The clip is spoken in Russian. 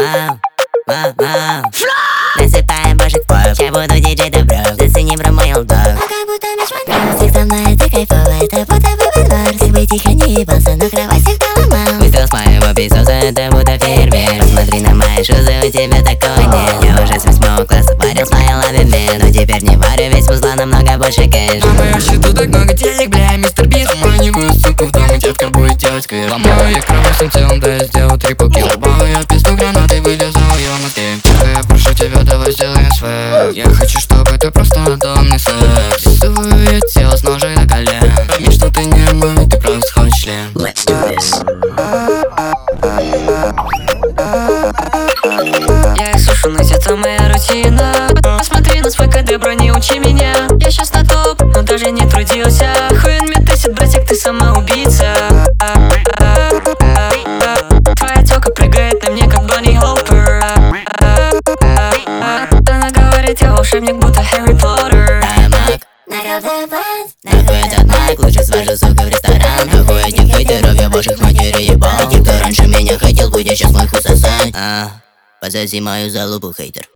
Насыпаем божек в пол. Ща буду диджей добро. Зацени про мой олдок. Как будто наш мангал. Всех со мной это кайфово. Это будто бы базар. Как бы тихо не ебался, но кровать всех доломал. Выстрел с моего песоса, это будто фейерверк. Посмотри на мои шузы, у тебя такого нет. Я уже с 8 класса варил с моей лаве, но теперь не варю, ведь смысла намного больше кэш. На мою счету так много денег, бля, мистер Бист. Заманиваю суку в дом, и детка будет девочкой. Ломаю я кровать всем телом, да я сделал трипл килл. Ломаю я писту гранатой, вылезал ее мозги. Тихо, я прошу тебя, давай сделаем свэк. Я хочу, чтобы ты просто отдал мне секс. Рисую я тело с ножей на колен. И что ты не мой, ты просто хочешь член. Let's do this. Я их сушу, но это моя рутина. Посмотри на свой КД, бро, не учи меня. Я сейчас на топ, но даже не трудился. Хуен мне тысяч, братик, ты самоубийца. Твоя тёлка прыгает на мне, как Бонни Холпер. Она говорит, я волшебник, будто Harry Potter. Нахуй этот майк, лучше свожу, сука, в ресторан. Нахуй этих хейтеров, я ваших матерей ебал. Те, кто раньше меня хотел, будет сейчас мой хуй сосать. Пососи мою залупу, хейтер.